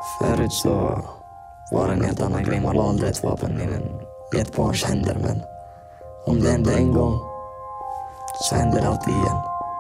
Förut så var det en helt annan grej. Man la aldrig ett vapen i ett barns händer. Men om det hände en gång så händer det alltid igen.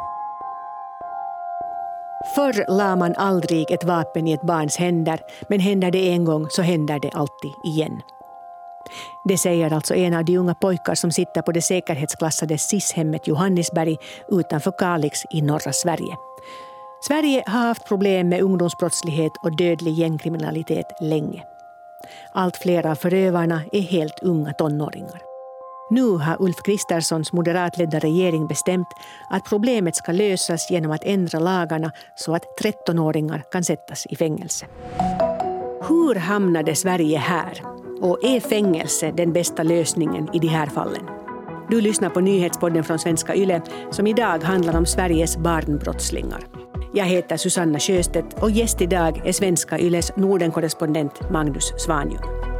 Förr la man aldrig ett vapen i ett barns händer, men händer det en gång så händer det alltid igen. Det säger alltså en av de unga pojkar som sitter på det säkerhetsklassade SIS-hemmet Johannisberg utanför Kalix i norra Sverige. Sverige har haft problem med ungdomsbrottslighet och dödlig gängkriminalitet länge. Allt fler av förövarna är helt unga tonåringar. Nu har Ulf Kristerssons moderatledda regering bestämt att problemet ska lösas genom att ändra lagarna så att 13-åringar kan sättas i fängelse. Hur hamnade Sverige här? Och är fängelse den bästa lösningen i de här fallen? Du lyssnar på nyhetspodden från Svenska Yle som idag handlar om Sveriges barnbrottslingar. Jag heter Susanna Sjöstedt och gäst idag är Svenska Yles Norden-korrespondent Magnus Svanjung.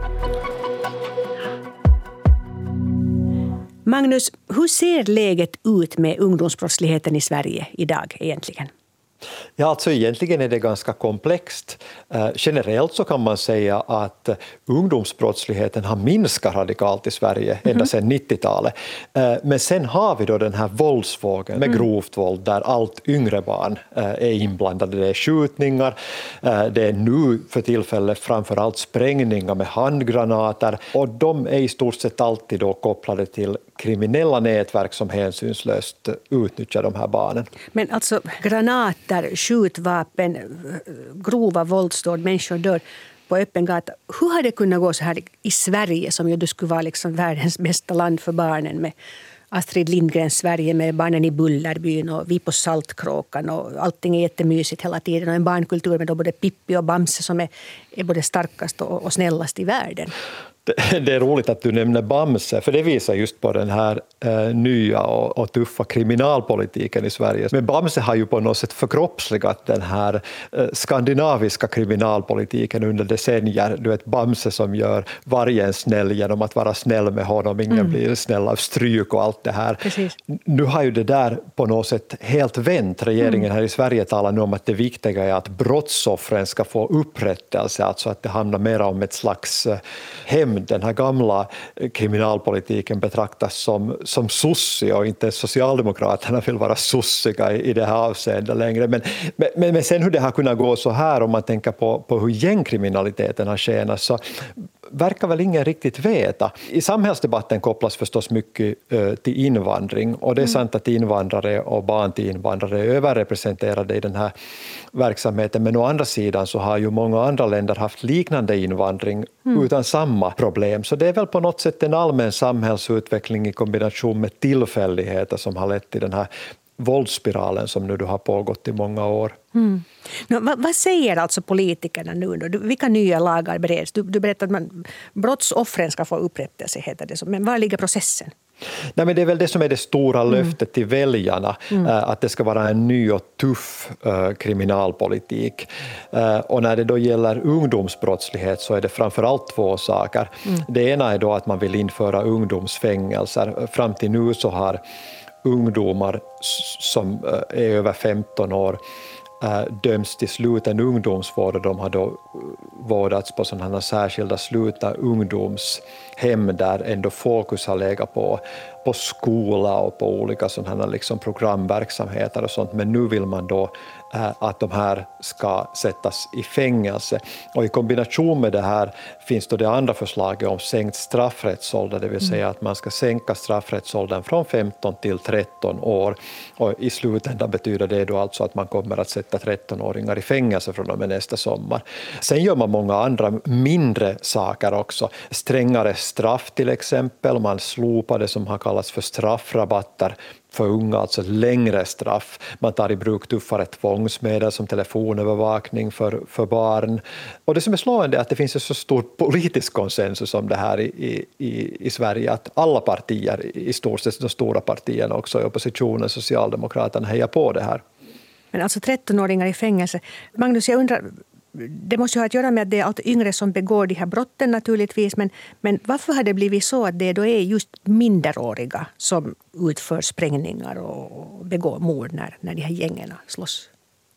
Magnus, hur ser läget ut med ungdomsbrottsligheten i Sverige idag egentligen? Ja, alltså egentligen är det ganska komplext. Generellt så kan man säga att ungdomsbrottsligheten har minskat radikalt i Sverige ända sedan 90-talet. Men sen har vi då den här våldsvågen med grovt våld där allt yngre barn är inblandade. Det är skjutningar, det är nu för tillfället framförallt sprängningar med handgranater och de är i stort sett alltid då kopplade till kriminella nätverk som hänsynslöst utnyttjar de här barnen. Men alltså granater, skjutvapen, grova våldsdåd, människor dör på öppen gata. Hur har det kunnat gå så här i Sverige som ju skulle vara liksom världens bästa land för barnen med Astrid Lindgrens Sverige med barnen i Bullerbyn och vi på Saltkråkan och allting är jättemysigt hela tiden och en barnkultur med då både Pippi och Bamse som är både starkast och snällast i världen. Det är roligt att du nämner Bamse, för det visar just på den här nya och tuffa kriminalpolitiken i Sverige. Men Bamse har ju på något sätt förkroppsligat den här skandinaviska kriminalpolitiken under decennier. Du vet, Bamse som gör varje snäll genom att vara snäll med honom, ingen blir snäll av stryk och allt det här. Precis. Nu har ju det där på något sätt helt vänt. Regeringen här i Sverige talar nu om att det viktiga är att brottsoffren ska få upprättelse, alltså att det handlar mer om ett slags hem. Den här gamla kriminalpolitiken betraktas som sossig och inte Socialdemokraterna vill vara sossiga i det här avseendet längre. Men sen hur det har kunnat gå så här om man tänker på hur gängkriminaliteten har tjänat så verkar väl ingen riktigt veta. I samhällsdebatten kopplas förstås mycket till invandring och det är sant att invandrare och barn till invandrare är överrepresenterade i den här verksamheten, men å andra sidan så har ju många andra länder haft liknande invandring utan samma problem. Så det är väl på något sätt en allmän samhällsutveckling i kombination med tillfälligheter som har lett till den här våldsspiralen som nu har pågått i många år. Vad säger alltså politikerna nu då? Vilka nya lagar bereds? Du berättade att brottsoffren ska få upprättelse, heter det så. Men var ligger processen? Nej, men det är väl det som är det stora löftet till väljarna, att det ska vara en ny och tuff kriminalpolitik. Och när det då gäller ungdomsbrottslighet så är det framförallt två saker. Det ena är då att man vill införa ungdomsfängelser. Fram till nu så har ungdomar som är över 15 år döms till sluten ungdomsvård och de har då vårdats på sådana särskilda slutna ungdomshem där ändå fokus har legat på skola och på olika sådana liksom programverksamheter och sånt. Men nu vill man då att de här ska sättas i fängelse. Och i kombination med det här finns då det andra förslaget om sänkt straffrättsålder, det vill säga att man ska sänka straffrättsåldern från 15 till 13 år. Och i slutändan betyder det då alltså att man kommer att sätta 13-åringar i fängelse från och med nästa sommar. Sen gör man många andra mindre saker också. Strängare straff till exempel, man slopar det som har kallats för straffrabatter för unga, alltså längre straff. Man tar i bruk tuffare tvångsmedel som telefonövervakning för barn. Och det som är slående är att det finns en så stor politisk konsensus om det här i Sverige att alla partier, i stort sett de stora partierna också i oppositionen, Socialdemokraterna, hejar på det här. Men alltså 13-åringar i fängelse. Magnus, jag undrar, det måste ju ha att göra med att det är allt yngre som begår de här brotten naturligtvis. Men varför har det blivit så att det då är just minderåriga som utför sprängningar och begår mord när de här gängerna slåss?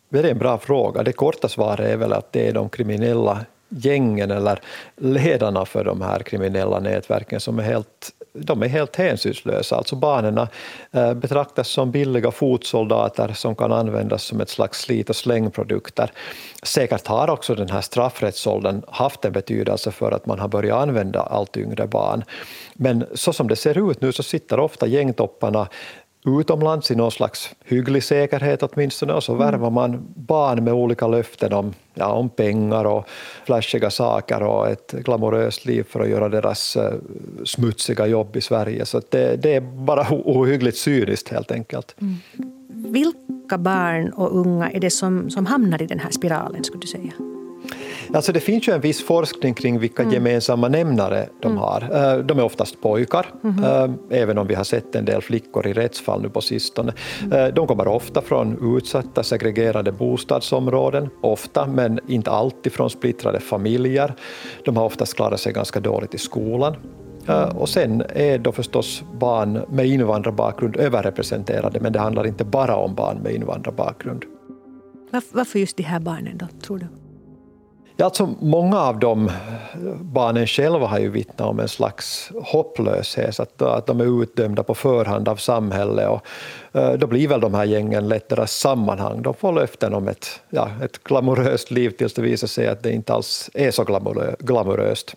Det är en bra fråga. Det korta svaret är väl att det är de kriminella gängen eller ledarna för de här kriminella nätverken som är helt hänsynslösa. Alltså barnen betraktas som billiga fotsoldater som kan användas som ett slags slit- och slängprodukter. Säkert har också den här straffrättsåldern haft en betydelse för att man har börjat använda allt yngre barn. Men så som det ser ut nu så sitter ofta gängtopparna utomlands i någon slags hygglig säkerhet åtminstone, och så värvar man barn med olika löften om pengar och flashiga saker och ett glamoröst liv för att göra deras smutsiga jobb i Sverige. Så det är bara ohyggligt cyniskt helt enkelt. Vilka barn och unga är det som hamnar i den här spiralen, skulle du säga? Alltså det finns ju en viss forskning kring vilka gemensamma nämnare de har. De är oftast pojkar, även om vi har sett en del flickor i rättsfall nu på sistone. De kommer ofta från utsatta, segregerade bostadsområden, ofta, men inte alltid från splittrade familjer. De har oftast klarat sig ganska dåligt i skolan. Och sen är då förstås barn med invandrarbakgrund överrepresenterade, men det handlar inte bara om barn med invandrarbakgrund. Varför just de här barnen då, tror du? Ja, alltså många av de barnen själva har ju vittnat om en slags hopplöshet, att de är utdömda på förhand av samhället, och då blir väl de här gängen lätt deras sammanhang. De får löften om ett glamoröst liv tills det visar sig att det inte alls är så glamoröst.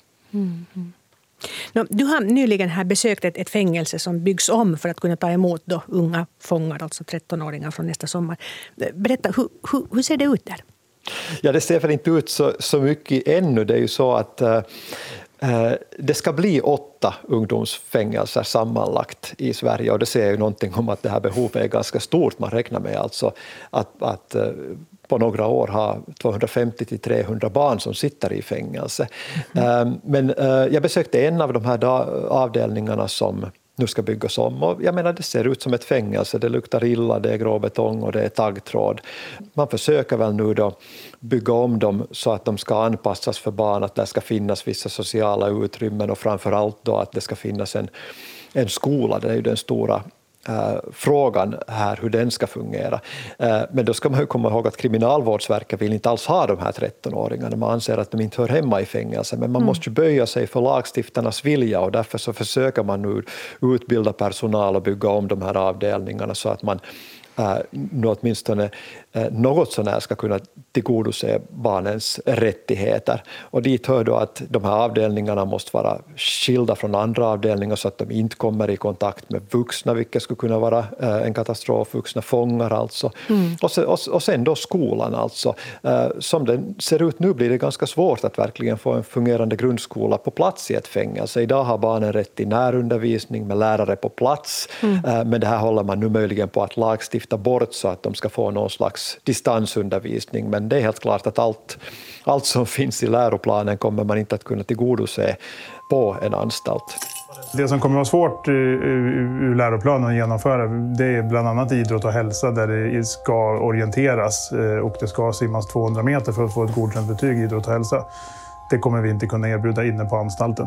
Du har nyligen här besökt ett fängelse som byggs om för att kunna ta emot då unga fångar, alltså 13-åringar från nästa sommar. Berätta, hur ser det ut där? Ja, det ser väl inte ut så mycket ännu. Det är ju så att det ska bli 8 ungdomsfängelser sammanlagt i Sverige, och det säger ju någonting om att det här behovet är ganska stort. Man räknar med alltså att på några år ha 250-300 barn som sitter i fängelse. Men jag besökte en av de här avdelningarna som nu ska byggas om, och jag menar, det ser ut som ett fängelse. Det luktar illa, det är grå betong och det är taggtråd. Man försöker väl nu då bygga om dem så att de ska anpassas för barn, att det ska finnas vissa sociala utrymmen, och framförallt då att det ska finnas en skola. Det är ju den stora frågan här, hur den ska fungera. Men då ska man ju komma ihåg att Kriminalvårdsverket vill inte alls ha de här 13-åringarna. Man anser att de inte hör hemma i fängelsen, men man måste ju böja sig för lagstiftarnas vilja, och därför så försöker man nu utbilda personal och bygga om de här avdelningarna så att man nu åtminstone något sånär ska kunna tillgodose barnens rättigheter. Och dit hör då att de här avdelningarna måste vara skilda från andra avdelningar så att de inte kommer i kontakt med vuxna, vilket skulle kunna vara en katastrof, vuxna fångar alltså. Och sen då skolan alltså. Som den ser ut nu blir det ganska svårt att verkligen få en fungerande grundskola på plats i ett fängelse. Idag har barnen rätt till närundervisning med lärare på plats, men det här håller man nu möjligen på att lagstifta bort så att de ska få någon slags distansundervisning, men det är helt klart att allt som finns i läroplanen kommer man inte att kunna tillgodose på en anstalt. Det som kommer att vara svårt ur läroplanen att genomföra, det är bland annat idrott och hälsa, där det ska orienteras och det ska simmas 200 meter för att få ett godkänt betyg i idrott och hälsa. Det kommer vi inte kunna erbjuda inne på anstalten.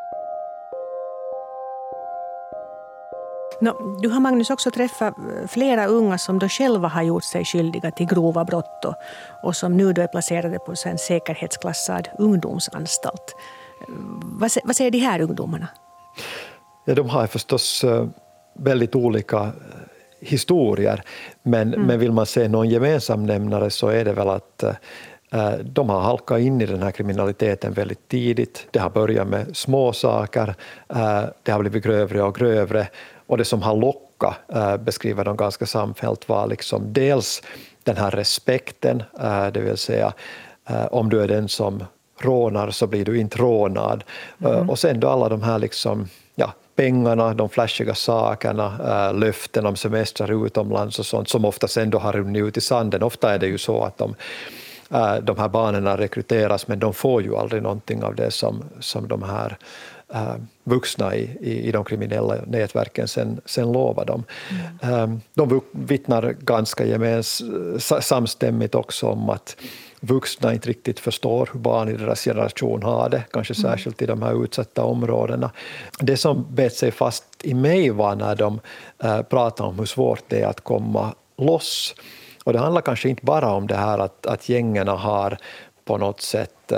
Du har, Magnus, också träffat flera unga som då själva har gjort sig skyldiga till grova brott och som nu då är placerade på en säkerhetsklassad ungdomsanstalt. Vad säger de här ungdomarna? Ja, de har förstås väldigt olika historier, men vill man se någon gemensam nämnare så är det väl att de har halkat in i den här kriminaliteten väldigt tidigt. Det har börjat med små saker, det har blivit grövre och grövre. Och det som har lockat, beskriver de ganska samfällt, var liksom dels den här respekten, det vill säga om du är den som rånar så blir du inte rånad. Och sen då alla de här liksom, pengarna, de flashiga sakerna, löften om semestrar utomlands och sånt som ofta sen då har runnit ut i sanden. Ofta är det ju så att de här barnen rekryteras, men de får ju aldrig någonting av det som de här vuxna i de kriminella nätverken sen lovar dem. De vittnar ganska samstämmigt också om att vuxna inte riktigt förstår hur barn i deras generation har det, kanske särskilt i de här utsatta områdena. Det som bet sig fast i mig var när de pratade om hur svårt det är att komma loss. Och det handlar kanske inte bara om det här att gängerna har på något sätt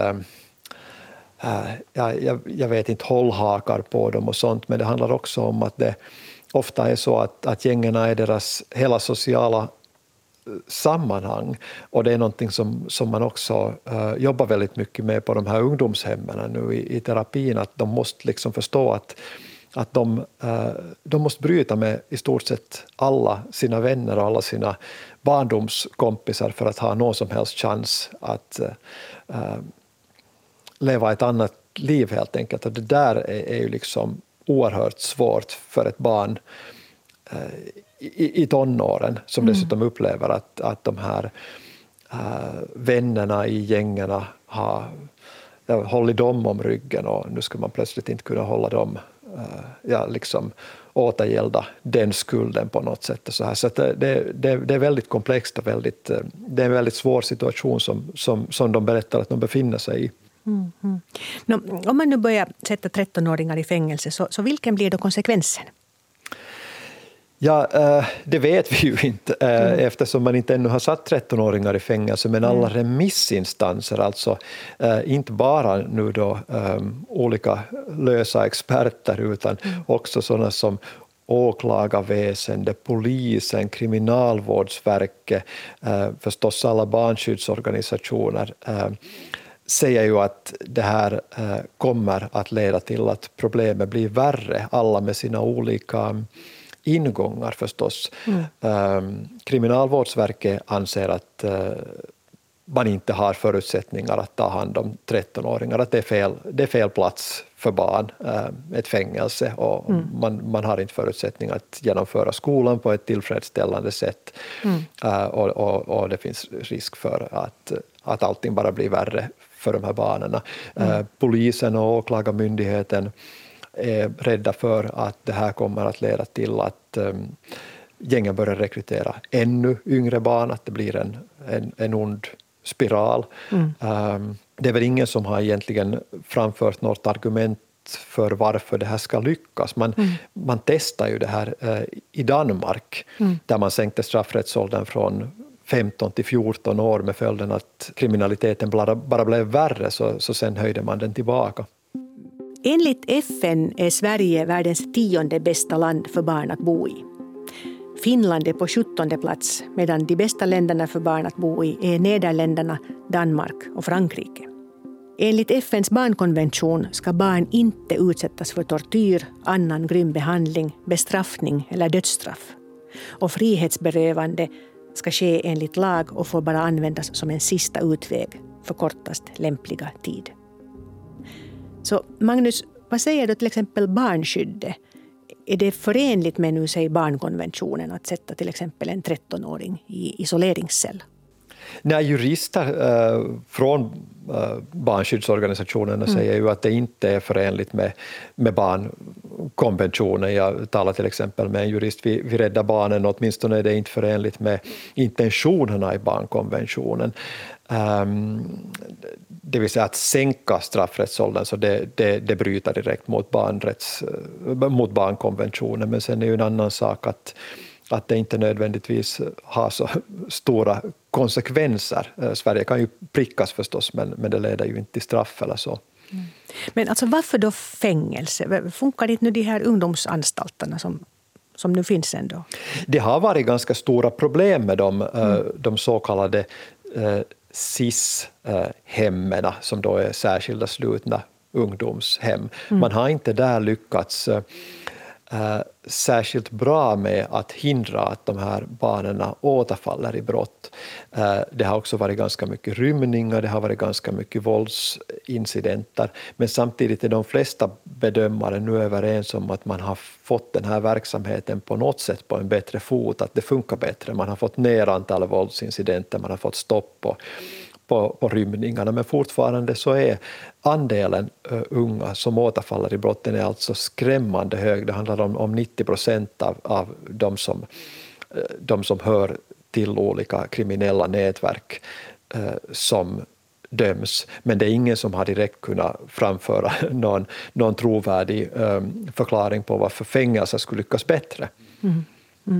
jag vet inte, hållhakar på dem och sånt, men det handlar också om att det ofta är så att gängerna är deras hela sociala sammanhang, och det är någonting som man också jobbar väldigt mycket med på de här ungdomshemmen nu i terapin, att de måste liksom förstå att de måste bryta med i stort sett alla sina vänner och alla sina barndomskompisar för att ha någon som helst chans att leva ett annat liv helt enkelt. Och det där är ju liksom oerhört svårt för ett barn i tonåren, som dessutom upplever att de här vännerna i gängerna har hållit dem om ryggen, och nu ska man plötsligt inte kunna hålla dem liksom återgälda den skulden på något sätt. Och så här. Så att det är väldigt komplext och det är en väldigt svår situation som de berättar att de befinner sig i. Om man nu börjar sätta 13-åringar i fängelse, så vilken blir då konsekvensen? Ja, det vet vi ju inte eftersom man inte ännu har satt 13-åringar i fängelse, men alla remissinstanser, alltså inte bara nu då olika lösa experter, utan också sådana som åklagarväsende, polisen, kriminalvårdsverket, förstås alla barnskyddsorganisationer, säger ju att det här kommer att leda till att problemet blir värre, alla med sina olika ingångar förstås. Kriminalvårdsverket anser att man inte har förutsättningar att ta hand om 13-åringar, att det är fel plats för barn, ett fängelse, och man har inte förutsättningar att genomföra skolan på ett tillfredsställande sätt, och det finns risk för att allting bara blir värre för de här barnen. Polisen och åklagarmyndigheten är rädda för att det här kommer att leda till att gängen börjar rekrytera ännu yngre barn, att det blir en ond spiral. Det är väl ingen som har egentligen framfört något argument för varför det här ska lyckas. Man testar ju det här i Danmark, där man sänkte straffrättsåldern från 15 till 14 år med följden att kriminaliteten bara blev värre, så sen höjde man den tillbaka. Enligt FN är Sverige världens 10:e bästa land för barn att bo i. Finland är på 17:e plats, medan de bästa länderna för barn att bo i är Nederländerna, Danmark och Frankrike. Enligt FNs barnkonvention ska barn inte utsättas för tortyr, annan grym behandling, bestraffning eller dödsstraff. Och frihetsberövande ska ske enligt lag och får bara användas som en sista utväg för kortast lämpliga tid. Så Magnus, vad säger du till exempel barnskyddet? Är det förenligt med nu säger barnkonventionen att sätta till exempel en 13-åring i isoleringscell? Nej, jurister från barnskyddsorganisationerna säger ju att det inte är förenligt med barnkonventionen. Jag talar till exempel med en jurist vid Rädda Barnen, och åtminstone är det inte förenligt med intentionerna i barnkonventionen. Det vill säga att sänka straffrättsåldern, så det bryter direkt mot barnkonventionen, men sen är ju en annan sak att det inte nödvändigtvis har så stora konsekvenser. Sverige kan ju prickas förstås, men det leder ju inte till straff eller så. Men alltså varför då fängelse? Funkar inte nu de här ungdomsanstalterna som nu finns ändå? Det har varit ganska stora problem med de så kallade SIS-hemmen, som då är särskilda slutna ungdomshem. Man har inte där lyckats särskilt bra med att hindra att de här barnen återfaller i brott. Det har också varit ganska mycket rymningar, det har varit ganska mycket våldsincidenter, men samtidigt är de flesta bedömare nu överens om att man har fått den här verksamheten på något sätt på en bättre fot, att det funkar bättre. Man har fått ner antalet våldsincidenter, man har fått stopp på rymningarna, men fortfarande så är andelen unga som återfaller i brotten är alltså skrämmande hög. Det handlar om 90% av de som hör till olika kriminella nätverk som döms, men det är ingen som har direkt kunnat framföra någon trovärdig förklaring på varför fängelse skulle lyckas bättre.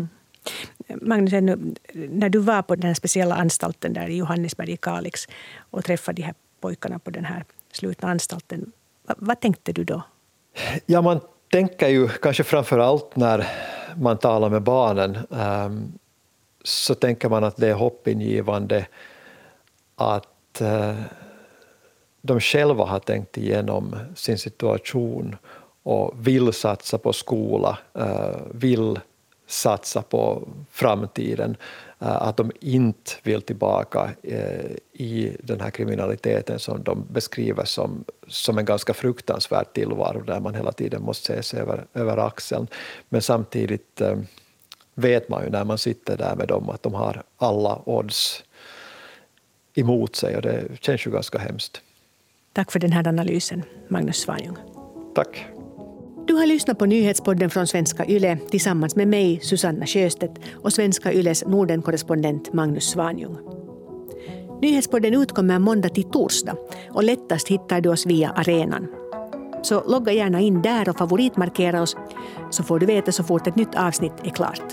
Magnus, när du var på den här speciella anstalten där i Johannesberg i Kalix och träffade de här pojkarna på den här slutna anstalten, vad tänkte du då? Ja, man tänker ju kanske framför allt när man talar med barnen, så tänker man att det är hoppingivande att de själva har tänkt igenom sin situation och vill satsa på skola, vill satsa på framtiden, att de inte vill tillbaka i den här kriminaliteten som de beskriver som en ganska fruktansvärd tillvaro där man hela tiden måste se sig över axeln. Men samtidigt vet man ju när man sitter där med dem att de har alla odds emot sig, och det känns ju ganska hemskt. Tack för den här analysen, Magnus Svanjung. Tack. Du har lyssnat på nyhetspodden från Svenska Yle tillsammans med mig, Susanna Sjöstedt, och Svenska Yles Norden-korrespondent Magnus Svanjung. Nyhetspodden utkommer måndag till torsdag och lättast hittar du oss via arenan. Så logga gärna in där och favoritmarkera oss, så får du veta så fort ett nytt avsnitt är klart.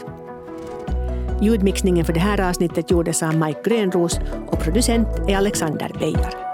Ljudmixningen för det här avsnittet gjordes av Mike Grönros och producent är Alexander Beijar.